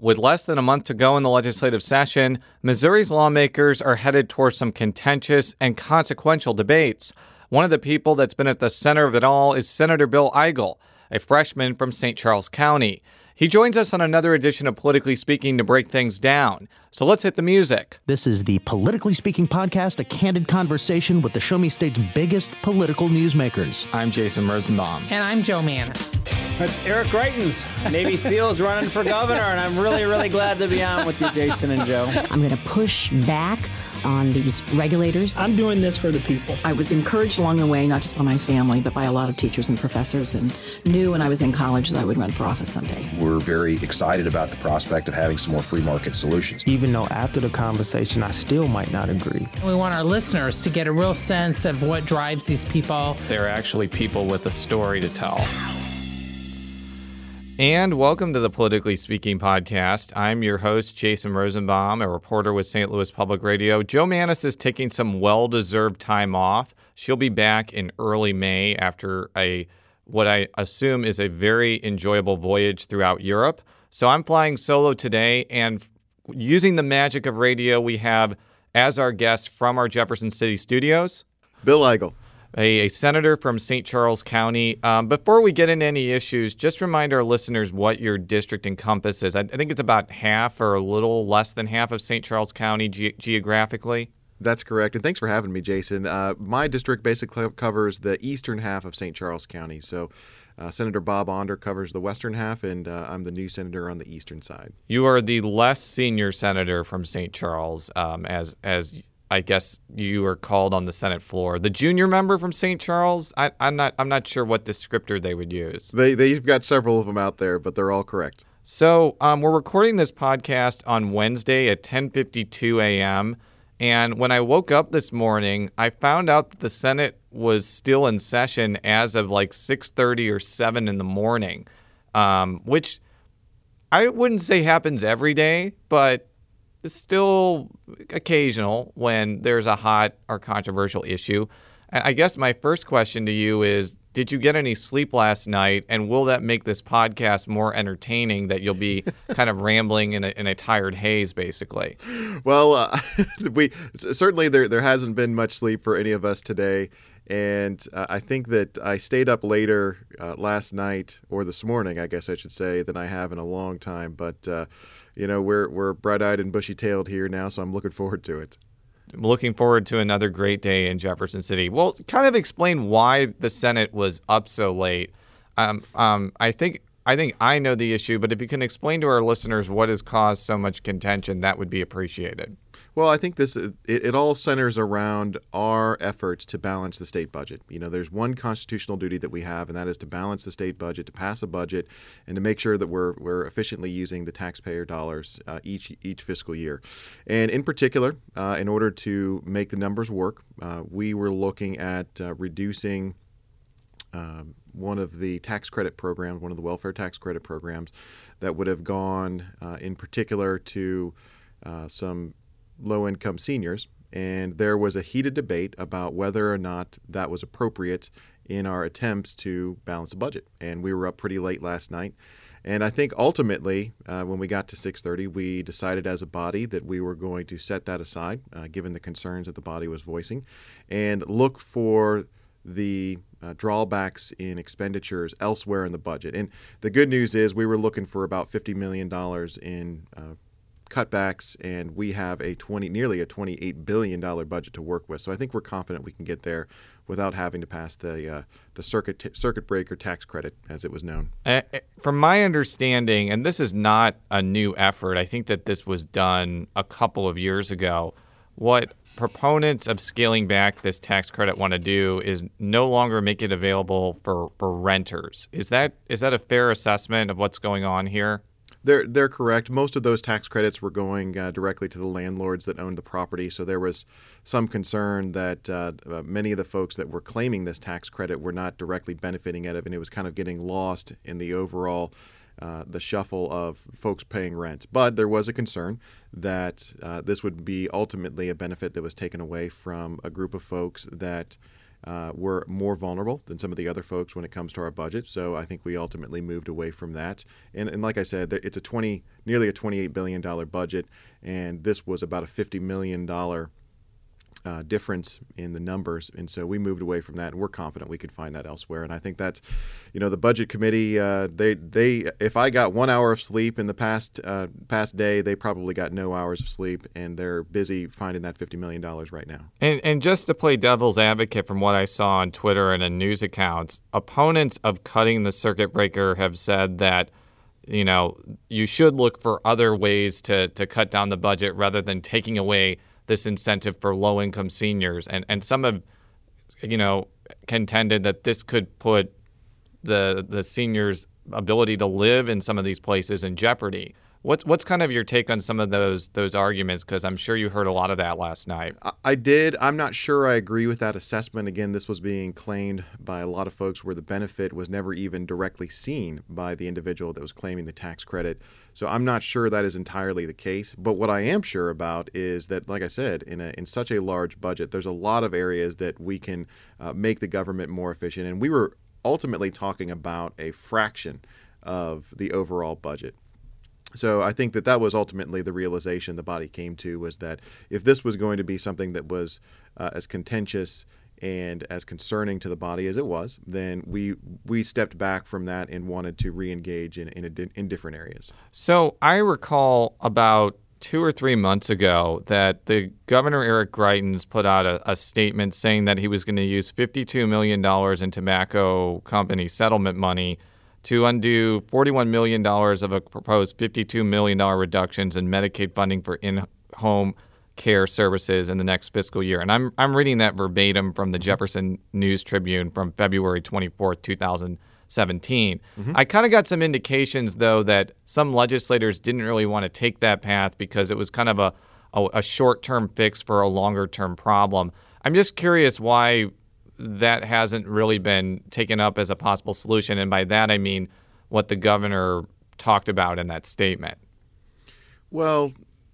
With less than a month to go in the legislative session, Missouri's lawmakers are headed towards some contentious and consequential debates. One of the people that's been at the center of it all is Senator Bill Eigel, a freshman from St. Charles County. He joins us on another edition of Politically Speaking to break things down. So let's hit the music. This is the Politically Speaking podcast, a candid conversation with the Show Me State's biggest political newsmakers. I'm Jason Rosenbaum. And I'm Joe Mannies. That's Eric Greitens, Navy SEALs running for governor, and I'm really glad to be on with you, Jason and Joe. I'm going to push back on these regulators. I'm doing this for the people. I was encouraged along the way, not just by my family, but by a lot of teachers and professors, and knew when I was in college that I would run for office someday. We're very excited about the prospect of having some more free market solutions. Even though after the conversation, I still might not agree. We want our listeners to get a real sense of what drives these people. They're actually people with a story to tell. And welcome to the Politically Speaking podcast. I'm your host, Jason Rosenbaum, a reporter with St. Louis Public Radio. Joe Mannies is taking some well-deserved time off. She'll be back in early May after what I assume is a very enjoyable voyage throughout Europe. So I'm flying solo today, and using the magic of radio, we have as our guest from our Jefferson City studios, Bill Eigel, a senator from St. Charles County. Before we get into any issues, just remind our listeners what your district encompasses. I think it's about half or a little less than half of St. Charles County geographically. That's correct. And thanks for having me, Jason. My district basically covers the eastern half of St. Charles County. So Senator Bob Onder covers the western half, and I'm the new senator on the eastern side. You are the less senior senator from St. Charles, as I guess you were called on the Senate floor. The junior member from St. Charles, I'm not sure what descriptor they would use. They've got several of them out there, but they're all correct. So we're recording this podcast on Wednesday at 10:52 a.m., and when I woke up this morning, I found out that the Senate was still in session as of like 6:30 or 7 in the morning, which I wouldn't say happens every day, but it's still occasional when there's a hot or controversial issue. I guess my first question to you is, did you get any sleep last night, and will that make this podcast more entertaining, that you'll be kind of rambling in a tired haze, basically? Well, we certainly there hasn't been much sleep for any of us today, and I think that I stayed up later last night, or this morning, I guess I should say, than I have in a long time. But we're bright-eyed and bushy-tailed here now, so I'm looking forward to it. I'm looking forward to another great day in Jefferson City. Well, kind of explain why the Senate was up so late. I think I know the issue, but if you can explain to our listeners what has caused so much contention, that would be appreciated. Well, I think it all centers around our efforts to balance the state budget. There's one constitutional duty that we have, and that is to balance the state budget, to pass a budget, and to make sure that we're efficiently using the taxpayer dollars each fiscal year. And in particular, in order to make the numbers work, we were looking at reducing one of the tax credit programs, one of the welfare tax credit programs that would have gone in particular to some low-income seniors, and there was a heated debate about whether or not that was appropriate in our attempts to balance the budget. And we were up pretty late last night. And I think ultimately, when we got to 6:30, we decided as a body that we were going to set that aside, given the concerns that the body was voicing, and look for the drawbacks in expenditures elsewhere in the budget. And the good news is we were looking for about $50 million in cutbacks, and we have nearly a $28 billion budget to work with. So I think we're confident we can get there without having to pass the circuit breaker tax credit, as it was known. From my understanding, and this is not a new effort, I think that this was done a couple of years ago. What proponents of scaling back this tax credit want to do is no longer make it available for renters. Is that a fair assessment of what's going on here? They're correct. Most of those tax credits were going directly to the landlords that owned the property. So there was some concern that many of the folks that were claiming this tax credit were not directly benefiting out of it, and it was kind of getting lost in the overall the shuffle of folks paying rent. But there was a concern that this would be ultimately a benefit that was taken away from a group of folks that we're more vulnerable than some of the other folks when it comes to our budget. So I think we ultimately moved away from that. And like I said, it's nearly a $28 billion budget, and this was about a $50 million difference in the numbers, and so we moved away from that, and we're confident we could find that elsewhere. And I think that's, the budget committee. They if I got 1 hour of sleep in the past day, they probably got no hours of sleep, and they're busy finding that $50 million right now. And just to play devil's advocate, from what I saw on Twitter and in news accounts, opponents of cutting the circuit breaker have said that you should look for other ways to cut down the budget rather than taking away this incentive for low-income seniors. And some have, contended that this could put the seniors' ability to live in some of these places in jeopardy. What's kind of your take on some of those arguments? Because I'm sure you heard a lot of that last night. I did. I'm not sure I agree with that assessment. Again, this was being claimed by a lot of folks where the benefit was never even directly seen by the individual that was claiming the tax credit. So I'm not sure that is entirely the case. But what I am sure about is that, like I said, in such a large budget, there's a lot of areas that we can make the government more efficient. And we were ultimately talking about a fraction of the overall budget. So I think that was ultimately the realization the body came to, was that if this was going to be something that was as contentious and as concerning to the body as it was, then we stepped back from that and wanted to re-engage in different areas. So I recall about 2 or 3 months ago that the Governor Eric Greitens put out a statement saying that he was going to use $52 million in tobacco company settlement money to undo $41 million of a proposed $52 million reductions in Medicaid funding for in-home care services in the next fiscal year. And I'm reading that verbatim from the Jefferson News Tribune from February 24th, 2017. I kind of got some indications, though, that some legislators didn't really want to take that path because it was kind of a short-term fix for a longer-term problem. I'm just curious why that hasn't really been taken up as a possible solution. And by that, I mean what the governor talked about in that statement. Well,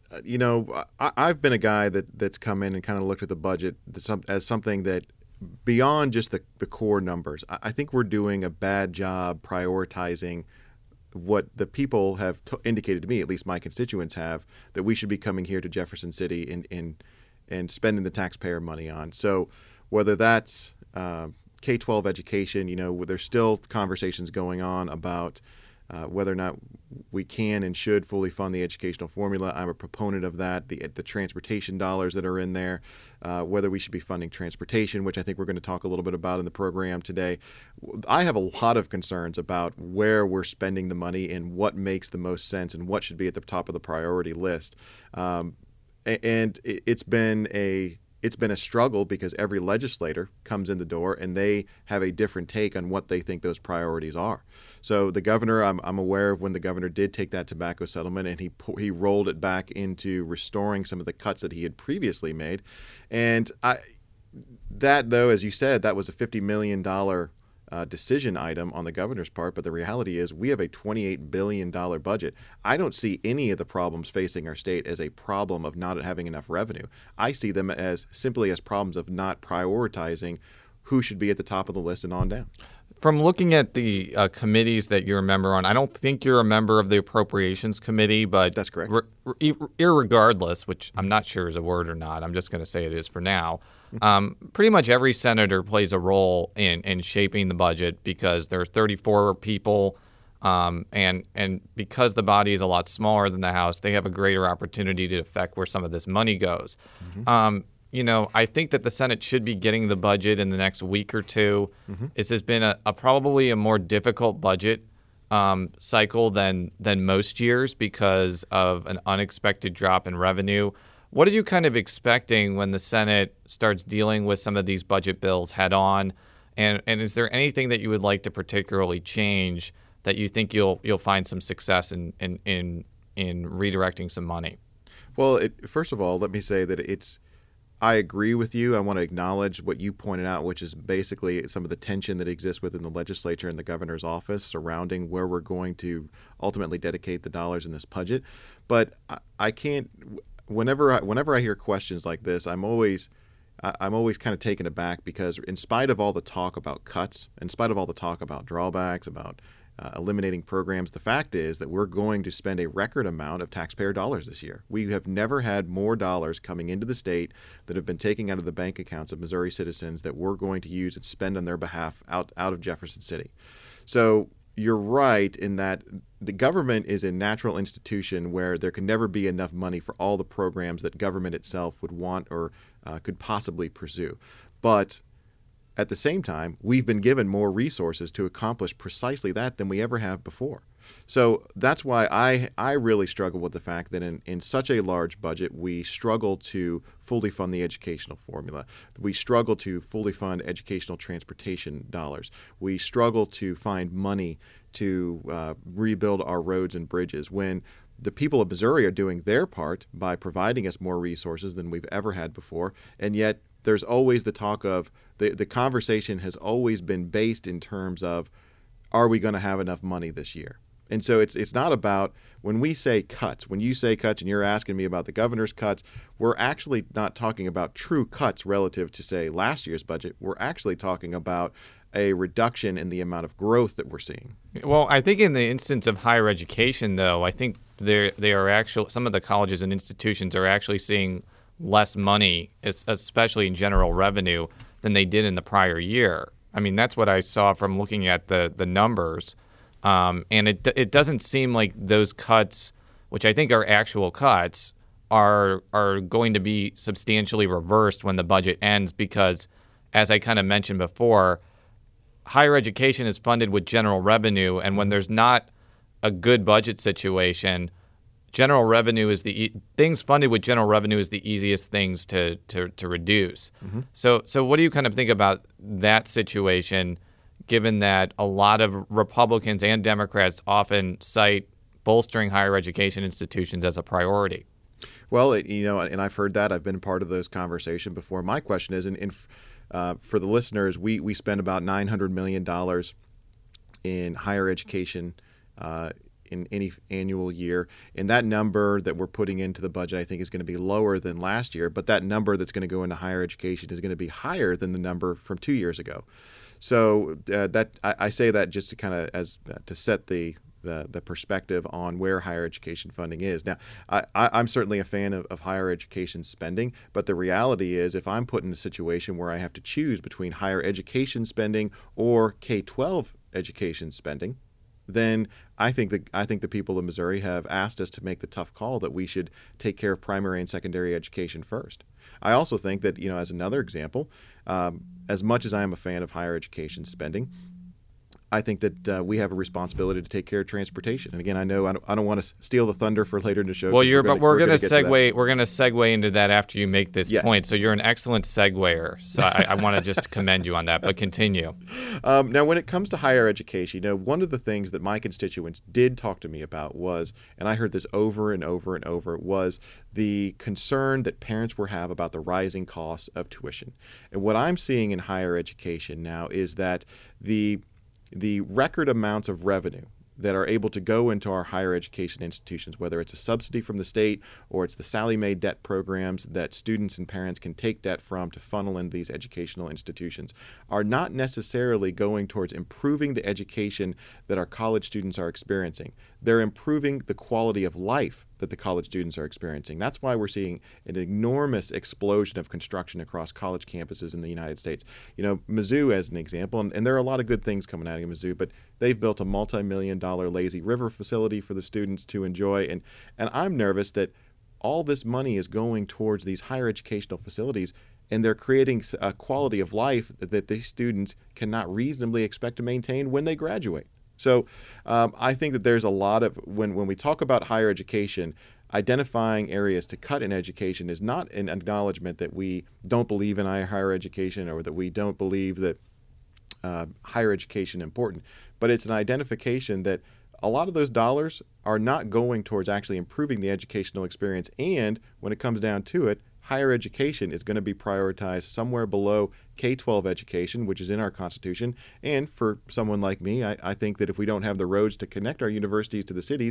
I've been a guy that's come in and kind of looked at the budget as something that, beyond just the core numbers, I think we're doing a bad job prioritizing what the people have indicated to me, at least my constituents have, that we should be coming here to Jefferson City and spending the taxpayer money on. So whether that's K-12 education, there's still conversations going on about whether or not we can and should fully fund the educational formula. I'm a proponent of that. The transportation dollars that are in there, whether we should be funding transportation, which I think we're going to talk a little bit about in the program today. I have a lot of concerns about where we're spending the money and what makes the most sense and what should be at the top of the priority list. And it's been a struggle because every legislator comes in the door and they have a different take on what they think those priorities are. So the governor, I'm aware of when the governor did take that tobacco settlement and he rolled it back into restoring some of the cuts that he had previously made. And that, though, as you said, that was a $50 million decision item on the governor's part, but the reality is we have a $28 billion budget. I don't see any of the problems facing our state as a problem of not having enough revenue. I see them as simply as problems of not prioritizing who should be at the top of the list and on down. From looking at the committees that you're a member on, I don't think you're a member of the Appropriations Committee, but that's correct. Irregardless, which I'm not sure is a word or not, I'm just going to say it is for now. Pretty much every senator plays a role in shaping the budget because there are 34 people, and because the body is a lot smaller than the House, they have a greater opportunity to affect where some of this money goes. I think that the Senate should be getting the budget in the next week or two. This has been a probably a more difficult budget cycle than most years because of an unexpected drop in revenue. What are you kind of expecting when the Senate starts dealing with some of these budget bills head on? And is there anything that you would like to particularly change that you think you'll find some success in redirecting some money? Well, first of all, let me say that I agree with you. I want to acknowledge what you pointed out, which is basically some of the tension that exists within the legislature and the governor's office surrounding where we're going to ultimately dedicate the dollars in this budget. But I can't. Whenever I hear questions like this, I'm always kind of taken aback because in spite of all the talk about cuts, in spite of all the talk about drawbacks, about eliminating programs, the fact is that we're going to spend a record amount of taxpayer dollars this year. We have never had more dollars coming into the state that have been taken out of the bank accounts of Missouri citizens that we're going to use and spend on their behalf out of Jefferson City. So you're right in that the government is a natural institution where there can never be enough money for all the programs that government itself would want or could possibly pursue. But at the same time, we've been given more resources to accomplish precisely that than we ever have before. So that's why I really struggle with the fact that in such a large budget, we struggle to fully fund the educational formula. We struggle to fully fund educational transportation dollars. We struggle to find money to rebuild our roads and bridges when the people of Missouri are doing their part by providing us more resources than we've ever had before, and yet there's always the talk of the conversation has always been based in terms of, are we going to have enough money this year? And so it's not about, when we say cuts, when you say cuts and you're asking me about the governor's cuts, we're actually not talking about true cuts relative to, say, last year's budget. We're actually talking about a reduction in the amount of growth that we're seeing. Well, I think in the instance of higher education, though, I think they are actually, some of the colleges and institutions are actually seeing less money, especially in general revenue, than they did in the prior year. I mean, that's what I saw from looking at the numbers. And it doesn't seem like those cuts, which I think are actual cuts, are going to be substantially reversed when the budget ends because, as I kind of mentioned before, higher education is funded with general revenue, and when there's not a good budget situation, general revenue is things funded with general revenue is the easiest things to reduce. Mm-hmm. So what do you kind of think about that situation, given that a lot of Republicans and Democrats often cite bolstering higher education institutions as a priority? Well, and I've heard that. I've been part of those conversations before. My question is, for the listeners, we spend about $900 million in higher education in any annual year. And that number that we're putting into the budget, I think, is going to be lower than last year. But that number that's going to go into higher education is going to be higher than the number from 2 years ago. So I say that just to kind of to set the perspective on where higher education funding is. Now, I'm certainly a fan of higher education spending, but the reality is if I'm put in a situation where I have to choose between higher education spending or K-12 education spending, then I think the people of Missouri have asked us to make the tough call that we should take care of primary and secondary education first. I also think that, as another example, as much as I am a fan of higher education spending, I think that we have a responsibility to take care of transportation. And again, I know I don't want to steal the thunder for later in the show. Well, we're going to segue. We're going to segue into that after you make this point. So you're an excellent seguer. So I want to just commend you on that. But continue. Now, when it comes to higher education, one of the things that my constituents did talk to me about was, and I heard this over and over and over, was the concern that parents were have about the rising costs of tuition. And what I'm seeing in higher education now is that the record amounts of revenue that are able to go into our higher education institutions, whether it's a subsidy from the state or it's the Sallie Mae debt programs that students and parents can take debt from to funnel into these educational institutions, are not necessarily going towards improving the education that our college students are experiencing. They're improving the quality of life that the college students are experiencing. That's why we're seeing an enormous explosion of construction across college campuses in the United States. Mizzou as an example, and there are a lot of good things coming out of Mizzou, but they've built a multi-million-dollar lazy river facility for the students to enjoy. And I'm nervous that all this money is going towards these higher educational facilities, and they're creating a quality of life that these students cannot reasonably expect to maintain when they graduate. So I think that there's a lot of, when we talk about higher education, identifying areas to cut in education is not an acknowledgement that we don't believe in higher education or that we don't believe that higher education is important, but it's an identification that a lot of those dollars are not going towards actually improving the educational experience. And when it comes down to it, higher education is going to be prioritized somewhere below K-12 education, which is in our Constitution. And for someone like me, I think that if we don't have the roads to connect our universities to the cities,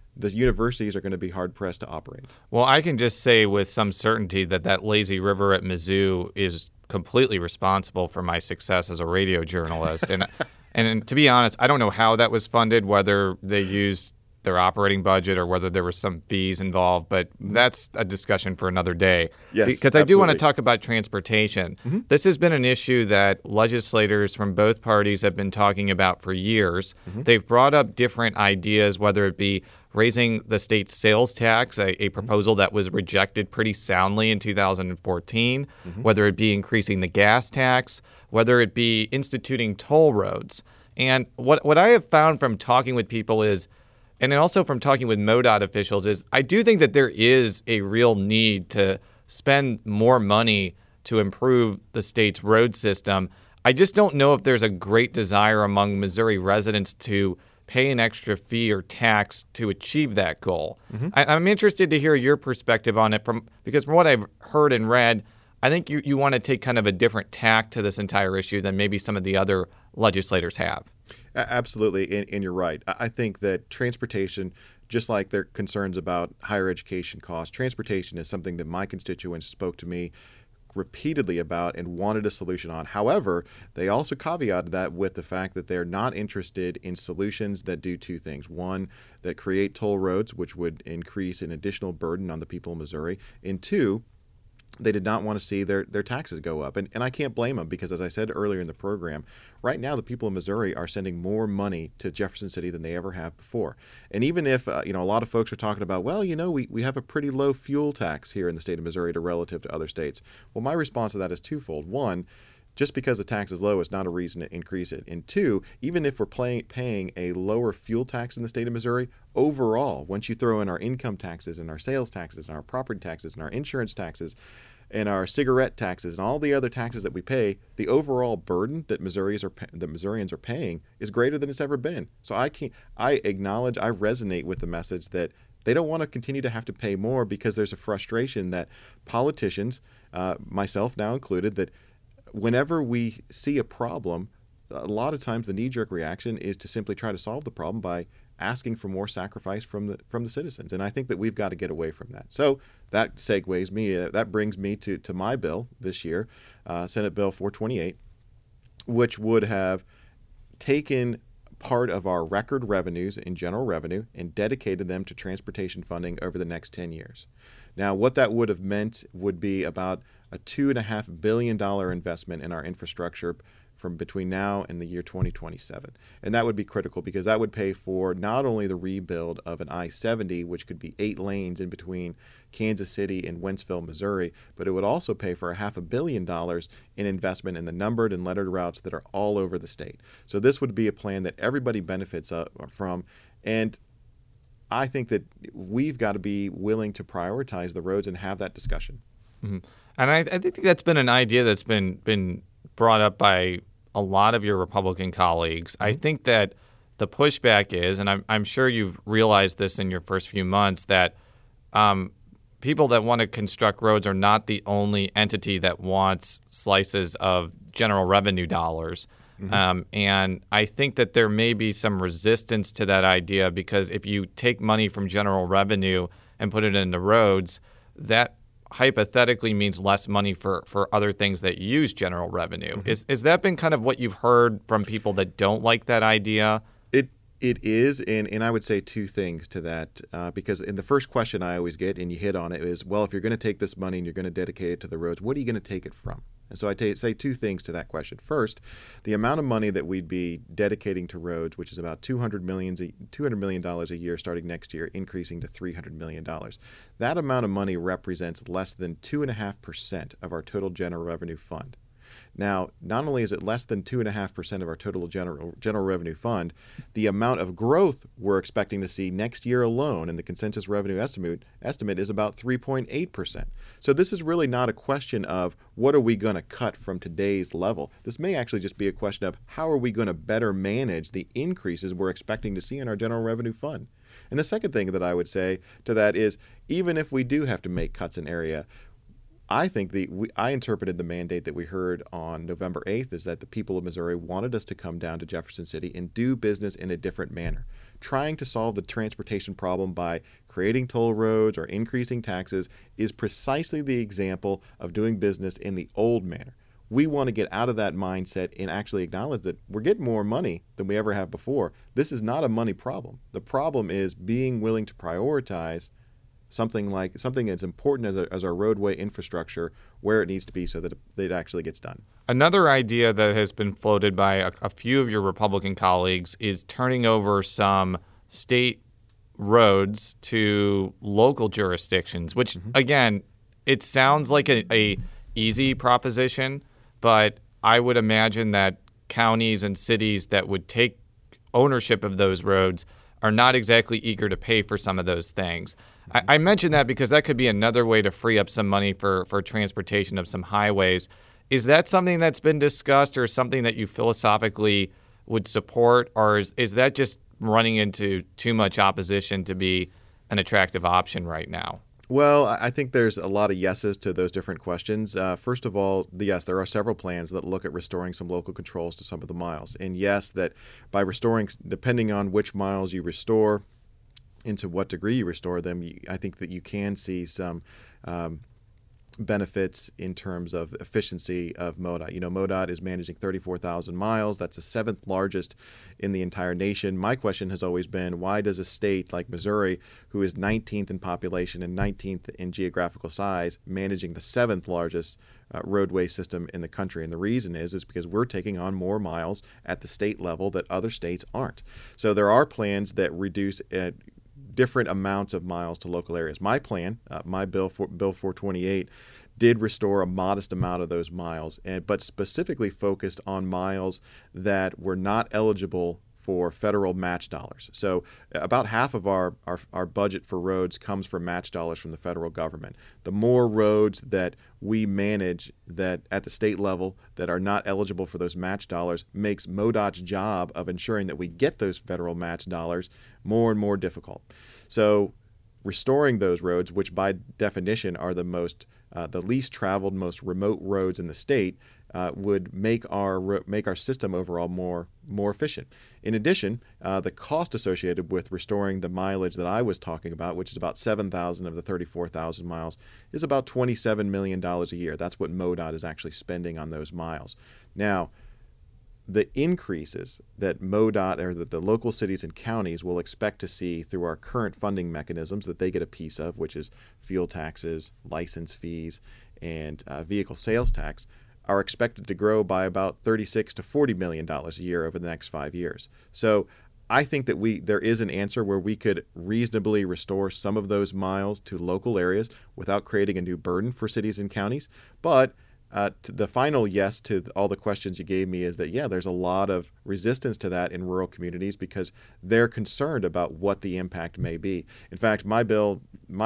the universities are going to be hard-pressed to operate. Well, I can just say with some certainty that lazy river at Mizzou is completely responsible for my success as a radio journalist. And to be honest, I don't know how that was funded, whether they used their operating budget or whether there were some fees involved, but that's a discussion for another day. Yes, because I do want to talk about transportation. Mm-hmm. This has been an issue that legislators from both parties have been talking about for years. Mm-hmm. They've brought up different ideas, whether it be raising the state sales tax, a proposal that was rejected pretty soundly in 2014, whether it be increasing the gas tax, whether it be instituting toll roads. And what I have found from talking with people is, and also from talking with MoDOT officials, is I do think that there is a real need to spend more money to improve the state's road system. I just don't know if there's a great desire among Missouri residents to pay an extra fee or tax to achieve that goal. Mm-hmm. I'm interested to hear your perspective on it, because from what I've heard and read, I think you want to take kind of a different tack to this entire issue than maybe some of the other legislators have. Absolutely, and you're right. I think that transportation, just like their concerns about higher education costs, transportation is something that my constituents spoke to me repeatedly about and wanted a solution on. However, they also caveated that with the fact that they're not interested in solutions that do two things. One, that create toll roads, which would increase an additional burden on the people of Missouri. And two, they did not want to see their taxes go up. And I can't blame them, because as I said earlier in the program, right now the people of Missouri are sending more money to Jefferson City than they ever have before. And even if, a lot of folks are talking about, well, we have a pretty low fuel tax here in the state of Missouri relative to other states. Well, my response to that is twofold. One, just because the tax is low is not a reason to increase it. And two, even if we're paying a lower fuel tax in the state of Missouri, overall, once you throw in our income taxes and our sales taxes and our property taxes and our insurance taxes and our cigarette taxes and all the other taxes that we pay, the overall burden that Missourians are paying is greater than it's ever been. So I resonate with the message that they don't want to continue to have to pay more, because there's a frustration that politicians, myself now included, that whenever we see a problem, a lot of times the knee-jerk reaction is to simply try to solve the problem by asking for more sacrifice from the citizens. And I think that we've got to get away from that. So that that brings me to my bill this year, Senate Bill 428, which would have taken part of our record revenues in general revenue and dedicated them to transportation funding over the next 10 years. Now, what that would have meant would be about a $2.5 billion investment in our infrastructure from between now and the year 2027. And that would be critical, because that would pay for not only the rebuild of an I-70, which could be 8 lanes in between Kansas City and Wentzville, Missouri, but it would also pay for $500 million in investment in the numbered and lettered routes that are all over the state. So this would be a plan that everybody benefits from. And I think that we've got to be willing to prioritize the roads and have that discussion. Mm-hmm. And I think that's been an idea that's been brought up by a lot of your Republican colleagues. I think that the pushback is, and I'm sure you've realized this in your first few months, that people that want to construct roads are not the only entity that wants slices of general revenue dollars. Mm-hmm. And I think that there may be some resistance to that idea, because if you take money from general revenue and put it into roads, that hypothetically means less money for other things that use general revenue. Mm-hmm. Is that been kind of what you've heard from people that don't like that idea? It is, and I would say two things to that, because in the first question I always get, and you hit on it, is, well, if you're going to take this money and you're going to dedicate it to the roads, what are you going to take it from? And so I say two things to that question. First, the amount of money that we'd be dedicating to roads, which is about $200 million a year starting next year, increasing to $300 million. That amount of money represents less than 2.5% of our total general revenue fund. Now, not only is it less than 2.5% of our total general revenue fund, the amount of growth we're expecting to see next year alone in the consensus revenue estimate is about 3.8%. So this is really not a question of what are we going to cut from today's level. This may actually just be a question of how are we going to better manage the increases we're expecting to see in our general revenue fund. And the second thing that I would say to that is, even if we do have to make cuts in area, I think I interpreted the mandate that we heard on November 8th is that the people of Missouri wanted us to come down to Jefferson City and do business in a different manner. Trying to solve the transportation problem by creating toll roads or increasing taxes is precisely the example of doing business in the old manner. We want to get out of that mindset and actually acknowledge that we're getting more money than we ever have before. This is not a money problem. The problem is being willing to prioritize something as important as our roadway infrastructure where it needs to be so that it actually gets done. Another idea that has been floated by a few of your Republican colleagues is turning over some state roads to local jurisdictions, which, again, it sounds like a easy proposition, but I would imagine that counties and cities that would take ownership of those roads are not exactly eager to pay for some of those things. I mention that because that could be another way to free up some money for transportation of some highways. Is that something that's been discussed or something that you philosophically would support, or is that just running into too much opposition to be an attractive option right now? Well, I think there's a lot of yeses to those different questions. First of all, yes, there are several plans that look at restoring some local controls to some of the miles. And yes, that by restoring, depending on which miles you restore and to what degree you restore them, I think that you can see some benefits in terms of efficiency of MoDOT. You know, MoDOT is managing 34,000 miles. That's the seventh largest in the entire nation. My question has always been, why does a state like Missouri, who is 19th in population and 19th in geographical size, managing the seventh largest roadway system in the country? And the reason is because we're taking on more miles at the state level that other states aren't. So there are plans that reduce different amounts of miles to local areas. My plan, my Bill 428, did restore a modest amount of those miles, but specifically focused on miles that were not eligible for federal match dollars. So about half of our budget for roads comes from match dollars from the federal government. The more roads that we manage that at the state level that are not eligible for those match dollars makes MoDOT's job of ensuring that we get those federal match dollars more and more difficult. So restoring those roads, which by definition are the least traveled, most remote roads in the state, would make our system overall more efficient. In addition, the cost associated with restoring the mileage that I was talking about, which is about 7,000 of the 34,000 miles, is about $27 million a year. That's what MoDOT is actually spending on those miles. Now, the increases that MoDOT or that the local cities and counties will expect to see through our current funding mechanisms that they get a piece of, which is fuel taxes, license fees, and vehicle sales tax, are expected to grow by about $36 to $40 million a year over the next 5 years. So I think that there is an answer where we could reasonably restore some of those miles to local areas without creating a new burden for cities and counties. But the final yes to all the questions you gave me is that, yeah, there's a lot of resistance to that in rural communities because they're concerned about what the impact may be. In fact, my bill,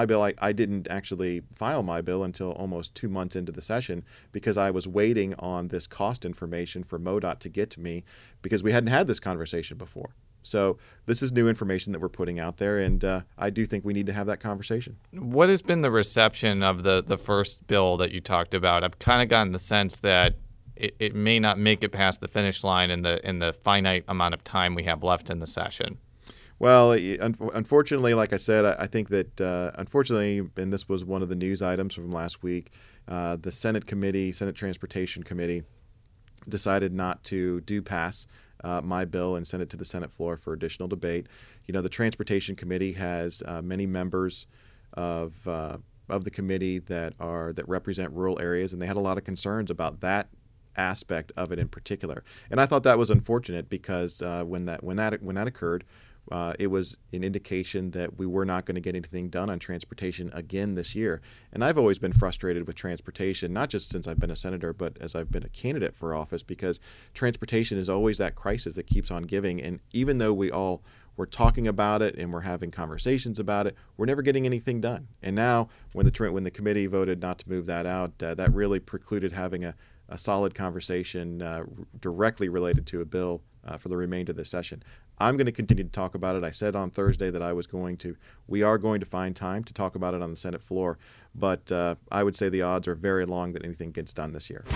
I didn't actually file my bill until almost 2 months into the session because I was waiting on this cost information for MoDOT to get to me because we hadn't had this conversation before. So this is new information that we're putting out there, and I do think we need to have that conversation. What has been the reception of the first bill that you talked about? I've kind of gotten the sense that it may not make it past the finish line in the finite amount of time we have left in the session. Well, unfortunately, like I said, I think that unfortunately, and this was one of the news items from last week, the Senate Transportation Committee decided not to pass my bill and send it to the Senate floor for additional debate. You know, the Transportation Committee has many members of the committee that represent rural areas, and they had a lot of concerns about that aspect of it in particular. And I thought that was unfortunate because when that occurred, it was an indication that we were not going to get anything done on transportation again this year. And I've always been frustrated with transportation, not just since I've been a senator, but as I've been a candidate for office, because transportation is always that crisis that keeps on giving. And even though we're talking about it and we're having conversations about it, we're never getting anything done. And now when the committee voted not to move that out, that really precluded having a solid conversation directly related to a bill for the remainder of the session. I'm going to continue to talk about it. I said on Thursday that we are going to find time to talk about it on the Senate floor, but I would say the odds are very long that anything gets done this year.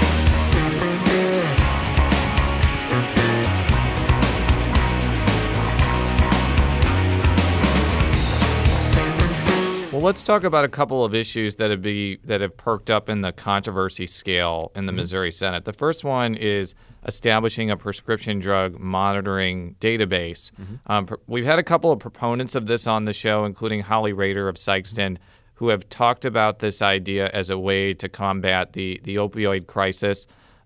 Well, let's talk about a couple of issues that have perked up in the controversy scale in the Missouri Senate. The first one is establishing a prescription drug monitoring database. We've had a couple of proponents of this on the show, including Holly Rader of Sikeston, who have talked about this idea as a way to combat the opioid crisis.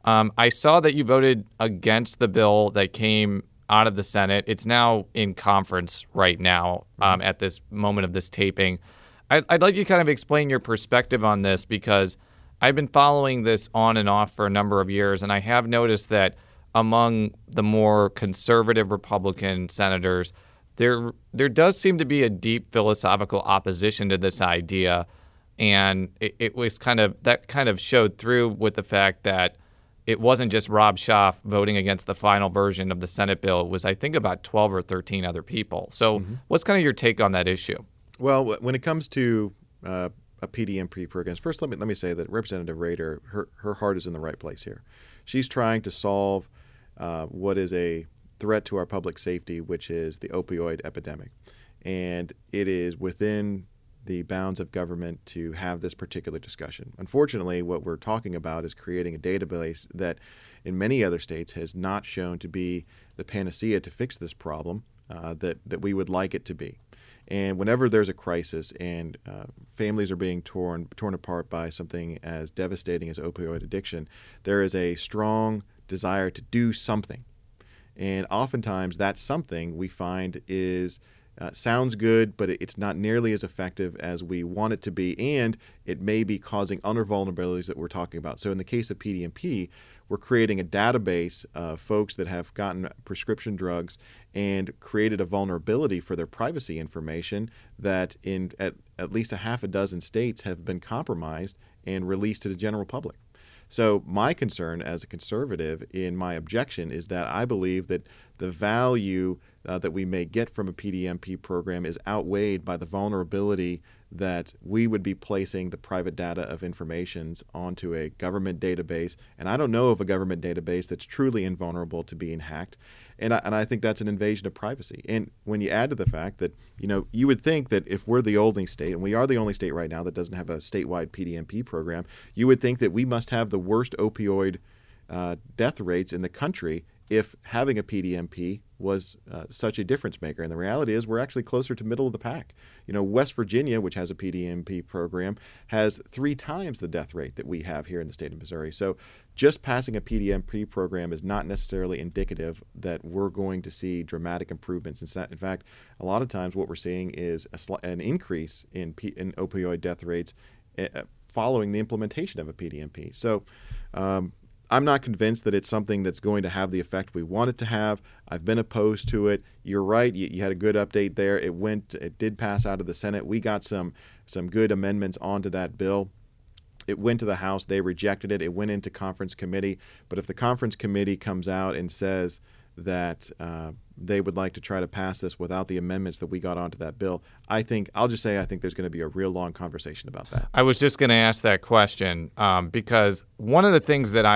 I saw that you voted against the bill that came out of the Senate. It's now in conference right now at this moment of this taping. I'd like you to kind of explain your perspective on this, because I've been following this on and off for a number of years, and I have noticed that among the more conservative Republican senators, there does seem to be a deep philosophical opposition to this idea, and it was kind of showed through with the fact that it wasn't just Rob Schaaf voting against the final version of the Senate bill. It was, I think, about 12 or 13 other people. So what's kind of your take on that issue? Well, when it comes to a PDMP programs, first let me say that Representative Rader, her heart is in the right place here. She's trying to solve what is a threat to our public safety, which is the opioid epidemic. And it is within the bounds of government to have this particular discussion. Unfortunately, what we're talking about is creating a database that in many other states has not shown to be the panacea to fix this problem that we would like it to be. And whenever there's a crisis and families are being torn apart by something as devastating as opioid addiction, there is a strong desire to do something. And oftentimes that something we find is sounds good, but it's not nearly as effective as we want it to be, and it may be causing other vulnerabilities that we're talking about. So in the case of PDMP, we're creating a database of folks that have gotten prescription drugs and created a vulnerability for their privacy information that in at least a half a dozen states have been compromised and released to the general public. So my concern as a conservative in my objection is that I believe that the value that we may get from a PDMP program is outweighed by the vulnerability that we would be placing the private data of information onto a government database. And I don't know of a government database that's truly invulnerable to being hacked. And I think that's an invasion of privacy. And when you add to the fact that, you would think that if we're the only state, and we are the only state right now that doesn't have a statewide PDMP program, you would think that we must have the worst opioid death rates in the country if having a PDMP was such a difference maker. And the reality is we're actually closer to middle of the pack. West Virginia, which has a PDMP program, has 3 times the death rate that we have here in the state of Missouri. So just passing a PDMP program is not necessarily indicative that we're going to see dramatic improvements. In fact, a lot of times what we're seeing is an increase in opioid death rates following the implementation of a PDMP. So I'm not convinced that it's something that's going to have the effect we want it to have. I've been opposed to it. You're right. You had a good update there. It did pass out of the Senate. We got some good amendments onto that bill. It went to the House. They rejected it. It went into conference committee. But if the conference committee comes out and says that they would like to try to pass this without the amendments that we got onto that bill, I think there's going to be a real long conversation about that. I was just going to ask that question because one of the things that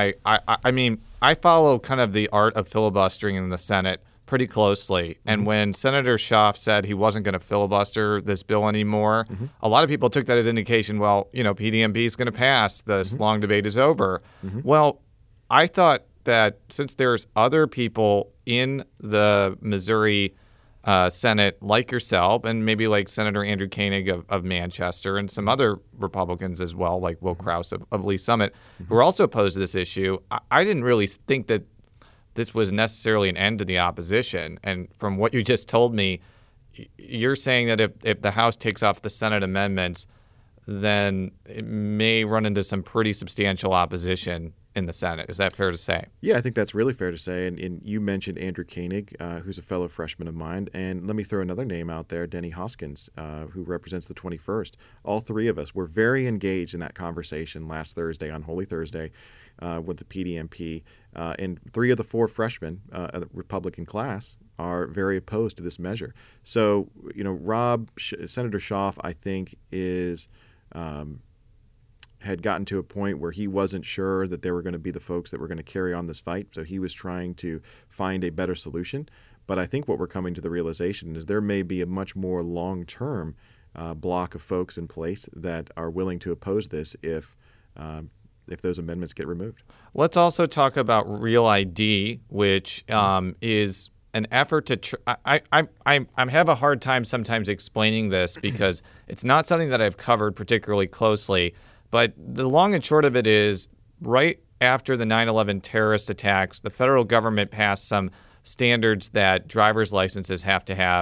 I follow kind of the art of filibustering in the Senate pretty closely. And when Senator Schaaf said he wasn't going to filibuster this bill anymore, a lot of people took that as indication, well, PDMP is going to pass. This long debate is over. Well, I thought that since there's other people in the Missouri Senate like yourself and maybe like Senator Andrew Koenig of Manchester and some other Republicans as well, like Will Krause of Lee Summit, who are also opposed to this issue, I didn't really think that this was necessarily an end to the opposition. And from what you just told me, you're saying that if the House takes off the Senate amendments, then it may run into some pretty substantial opposition in the Senate. Is that fair to say? Yeah, I think that's really fair to say. And you mentioned Andrew Koenig, who's a fellow freshman of mine. And let me throw another name out there, Denny Hoskins, who represents the 21st. All 3 of us were very engaged in that conversation last Thursday, on Holy Thursday, with the PDMP. And 3 of the 4 freshmen, the Republican class, are very opposed to this measure. So, Senator Schaaf, I think, had gotten to a point where he wasn't sure that there were going to be the folks that were going to carry on this fight. So he was trying to find a better solution. But I think what we're coming to the realization is there may be a much more long-term block of folks in place that are willing to oppose this if those amendments get removed. Let's also talk about Real ID, which is an effort to I have a hard time sometimes explaining this because it's not something that I've covered particularly closely. But the long and short of it is, right after the 9/11 terrorist attacks, the federal government passed some standards that driver's licenses have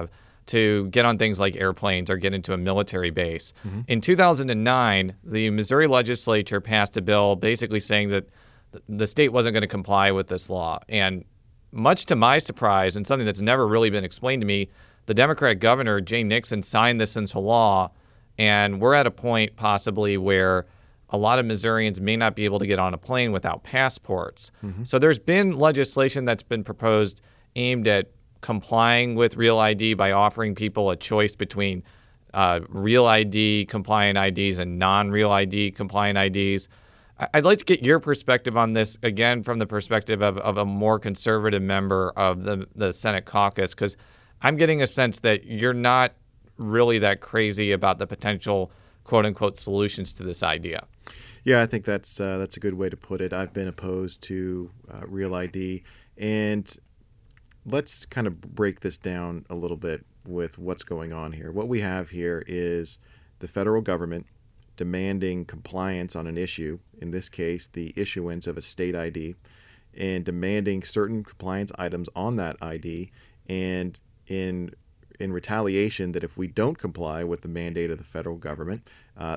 to get on things like airplanes or get into a military base. Mm-hmm. In 2009, the Missouri legislature passed a bill basically saying that the state wasn't going to comply with this law. And much to my surprise, and something that's never really been explained to me, the Democratic governor, Jay Nixon, signed this into law. And we're at a point possibly where a lot of Missourians may not be able to get on a plane without passports. Mm-hmm. So there's been legislation that's been proposed aimed at complying with Real ID by offering people a choice between Real ID compliant IDs and non-Real ID compliant IDs. I'd like to get your perspective on this, again, from the perspective of a more conservative member of the Senate caucus, because I'm getting a sense that you're not really that crazy about the potential quote-unquote solutions to this idea. Yeah, I think that's a good way to put it. I've been opposed to Real ID, and let's kind of break this down a little bit with what's going on here. What we have here is the federal government demanding compliance on an issue, in this case, the issuance of a state ID, and demanding certain compliance items on that ID, and in retaliation that if we don't comply with the mandate of the federal government,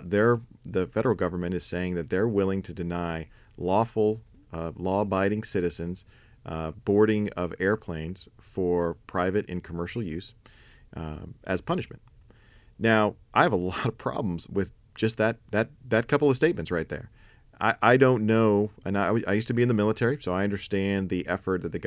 the federal government is saying that they're willing to deny lawful, law-abiding citizens boarding of airplanes for private and commercial use as punishment. Now, I have a lot of problems with just that couple of statements right there. I don't know, and I used to be in the military, so I understand the effort that the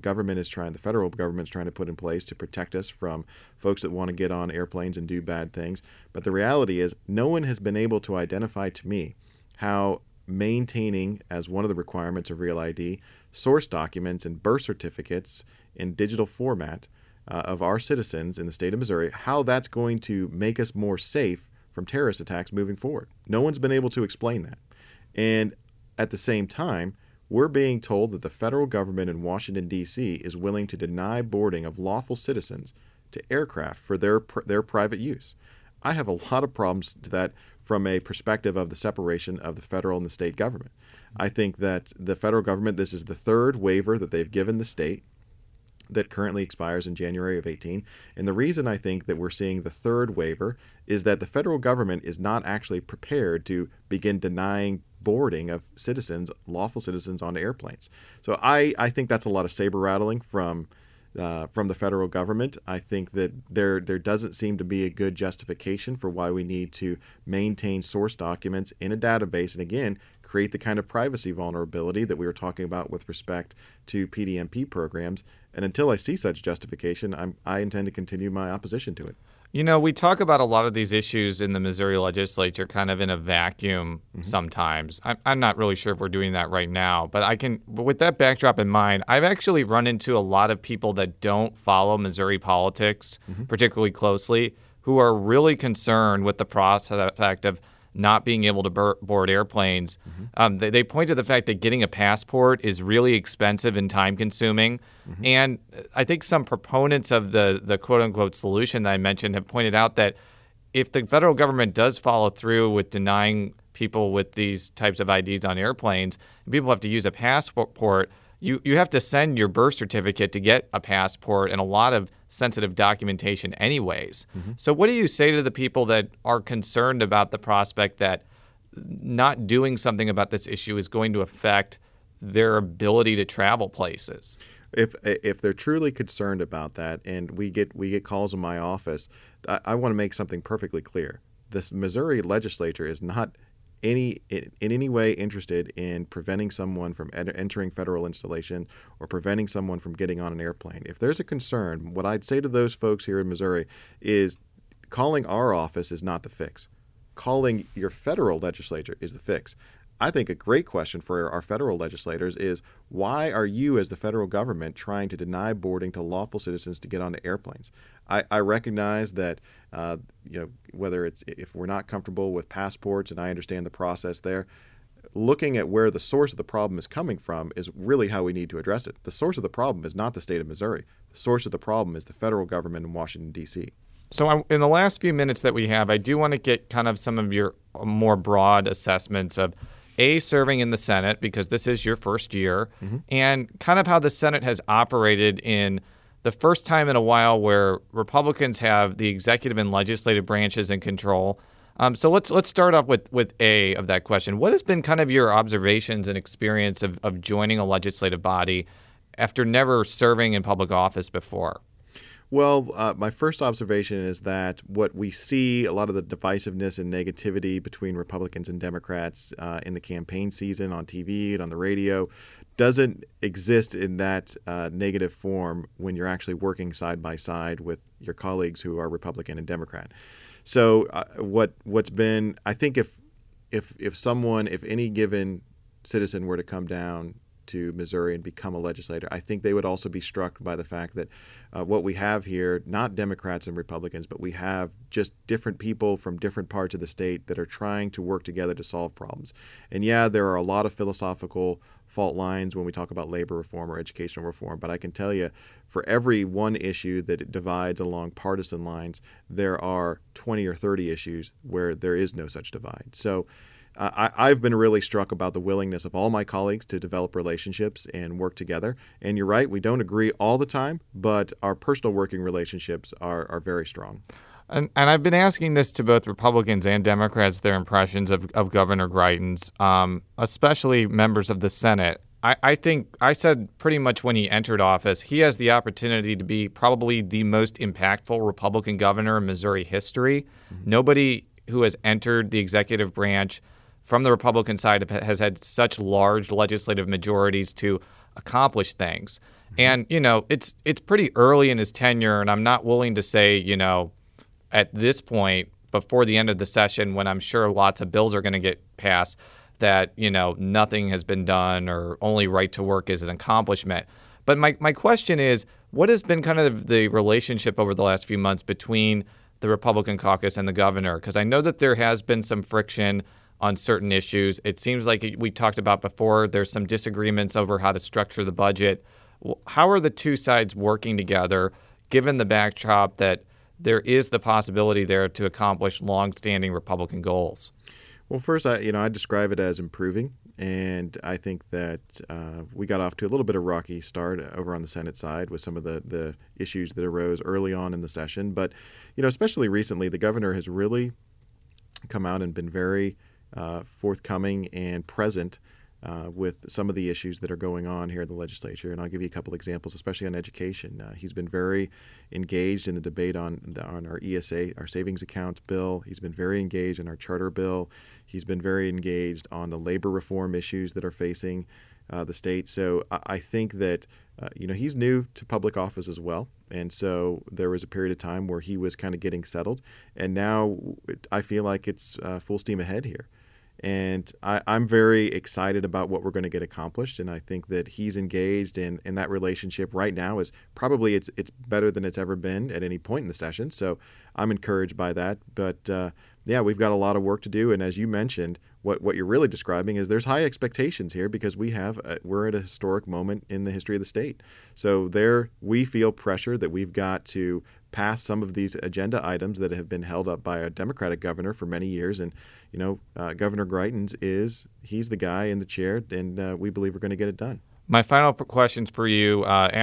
federal government is trying to put in place to protect us from folks that want to get on airplanes and do bad things. But the reality is, no one has been able to identify to me how maintaining, as one of the requirements of Real ID, source documents and birth certificates in digital format of our citizens in the state of Missouri, how that's going to make us more safe from terrorist attacks moving forward. No one's been able to explain that. And at the same time, we're being told that the federal government in Washington, D.C. is willing to deny boarding of lawful citizens to aircraft for their private use. I have a lot of problems to that from a perspective of the separation of the federal and the state government. I think that the federal government, this is the third waiver that they've given the state that currently expires in January of 18. And the reason I think that we're seeing the third waiver is that the federal government is not actually prepared to begin denying boarding of citizens, lawful citizens, on airplanes. So I think that's a lot of saber rattling from the federal government. I think that there doesn't seem to be a good justification for why we need to maintain source documents in a database, and again, create the kind of privacy vulnerability that we were talking about with respect to PDMP programs. And until I see such justification, I intend to continue my opposition to it. You know, we talk about a lot of these issues in the Missouri legislature kind of in a vacuum sometimes. I'm not really sure if we're doing that right now, but with that backdrop in mind, I've actually run into a lot of people that don't follow Missouri politics particularly closely, who are really concerned with the prospect of not being able to board airplanes. They point to the fact that getting a passport is really expensive and time-consuming. And I think some proponents of the quote-unquote solution that I mentioned have pointed out that if the federal government does follow through with denying people with these types of IDs on airplanes, and people have to use a passport, you have to send your birth certificate to get a passport and a lot of sensitive documentation anyways. So what do you say to the people that are concerned about the prospect that not doing something about this issue is going to affect their ability to travel places? If they're truly concerned about that, and we get calls in my office, I want to make something perfectly clear. This Missouri legislature is not in any way interested in preventing someone from entering federal installation or preventing someone from getting on an airplane. If there's a concern, what I'd say to those folks here in Missouri is calling our office is not the fix. Calling your federal legislature is the fix. I think a great question for our federal legislators is, why are you as the federal government trying to deny boarding to lawful citizens to get onto airplanes? I recognize that whether it's if we're not comfortable with passports, and I understand the process there, looking at where the source of the problem is coming from is really how we need to address it. The source of the problem is not the state of Missouri. The source of the problem is the federal government in Washington, D.C. So in the last few minutes that we have, I do want to get kind of some of your more broad assessments of serving in the Senate, because this is your first year, and kind of how the Senate has operated in the first time in a while where Republicans have the executive and legislative branches in control. So let's start off with A of that question. What has been kind of your observations and experience of joining a legislative body after never serving in public office before? Well, my first observation is that what we see, a lot of the divisiveness and negativity between Republicans and Democrats in the campaign season on TV and on the radio, doesn't exist in that negative form when you're actually working side by side with your colleagues who are Republican and Democrat. So what's been, I think if any given citizen were to come down to Missouri and become a legislator, I think they would also be struck by the fact that what we have here, not Democrats and Republicans, but we have just different people from different parts of the state that are trying to work together to solve problems. And yeah, there are a lot of philosophical fault lines when we talk about labor reform or educational reform, but I can tell you, for every one issue that it divides along partisan lines, there are 20 or 30 issues where there is no such divide. So I've been really struck about the willingness of all my colleagues to develop relationships and work together. And you're right, we don't agree all the time, but our personal working relationships are very strong. And I've been asking this to both Republicans and Democrats, their impressions of Governor Greitens, especially members of the Senate. I think I said pretty much when he entered office, he has the opportunity to be probably the most impactful Republican governor in Missouri history. Nobody who has entered the executive branch from the Republican side has had such large legislative majorities to accomplish things. And, it's pretty early in his tenure, and I'm not willing to say, at this point, before the end of the session, when I'm sure lots of bills are going to get passed, that, nothing has been done or only right to work is an accomplishment. But my question is, what has been kind of the relationship over the last few months between the Republican caucus and the governor? Because I know that there has been some friction on certain issues. It seems like we talked about before, there's some disagreements over how to structure the budget. How are the two sides working together, given the backdrop that there is the possibility there to accomplish longstanding Republican goals? Well, first, I describe it as improving, and I think that we got off to a little bit of a rocky start over on the Senate side with some of the issues that arose early on in the session. But, especially recently, the governor has really come out and been very forthcoming and present with some of the issues that are going on here in the legislature. And I'll give you a couple examples, especially on education. He's been very engaged in the debate on our ESA, our savings accounts bill. He's been very engaged in our charter bill. He's been very engaged on the labor reform issues that are facing the state. So I think that, he's new to public office as well. And so there was a period of time where he was kind of getting settled. And now I feel like it's full steam ahead here. And I'm very excited about what we're going to get accomplished. And I think that he's engaged in that relationship right now is probably it's better than it's ever been at any point in the session. So I'm encouraged by that. But yeah, we've got a lot of work to do. And as you mentioned, what you're really describing is there's high expectations here because we're at a historic moment in the history of the state. So we feel pressure that we've got to pass some of these agenda items that have been held up by a Democratic governor for many years. And, Governor Greitens he's the guy in the chair, and we believe we're going to get it done. My final questions for you,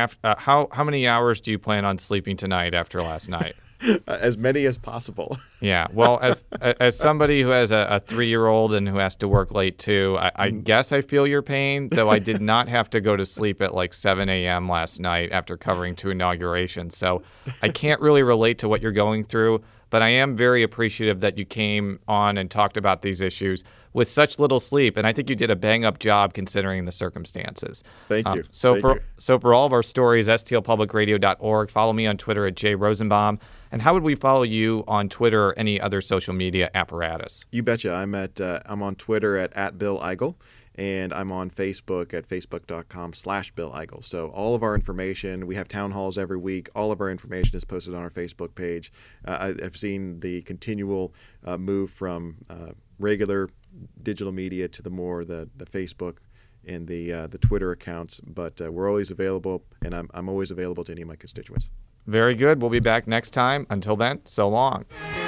how many hours do you plan on sleeping tonight after last night? As many as possible. Yeah. Well, as somebody who has a 3-year-old and who has to work late too, I guess I feel your pain, though I did not have to go to sleep at like 7 a.m. last night after covering 2 inaugurations. So I can't really relate to what you're going through. But I am very appreciative that you came on and talked about these issues with such little sleep. And I think you did a bang-up job considering the circumstances. Thank you. So for all of our stories, stlpublicradio.org. Follow me on Twitter at @JRosenbaum. And how would we follow you on Twitter or any other social media apparatus? You betcha. I'm on Twitter at Bill Eigel. And I'm on Facebook at facebook.com/Bill Eigel. So all of our information, we have town halls every week. All of our information is posted on our Facebook page. I've seen the continual move from regular digital media to the Facebook and the Twitter accounts. But we're always available, and I'm always available to any of my constituents. Very good. We'll be back next time. Until then, so long.